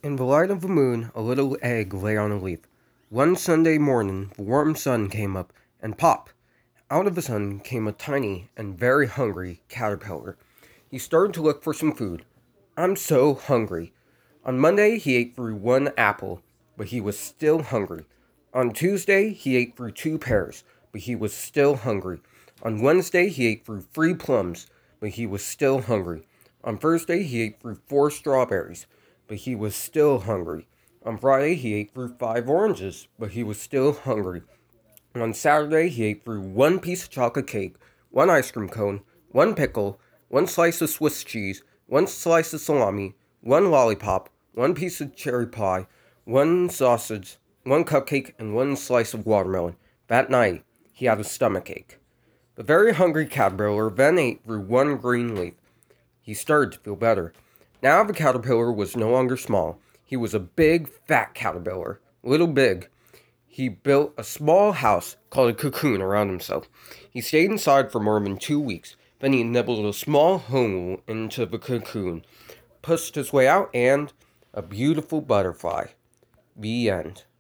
In the light of the moon, a little egg lay on a leaf. One Sunday morning, the warm sun came up, and pop! Out of the sun came a tiny and very hungry caterpillar. He started to look for some food. I'm so hungry. On Monday, he ate through one apple, but he was still hungry. On Tuesday, he ate through two pears, but he was still hungry. On Wednesday, he ate through three plums, but he was still hungry. On Thursday, he ate through four strawberries, but he was still hungry. On Friday, he ate through five oranges, but he was still hungry. On Saturday, he ate through one piece of chocolate cake, one ice cream cone, one pickle, one slice of Swiss cheese, one slice of salami, one lollipop, one piece of cherry pie, one sausage, one cupcake, and one slice of watermelon. That night, he had a stomachache. The very hungry caterpillar then ate through one green leaf. He started to feel better. Now the caterpillar was no longer small. He was a big, fat caterpillar. Little big. He built a small house called a cocoon around himself. He stayed inside for more than 2 weeks. Then he nibbled a small hole into the cocoon, pushed his way out, and a beautiful butterfly. The end.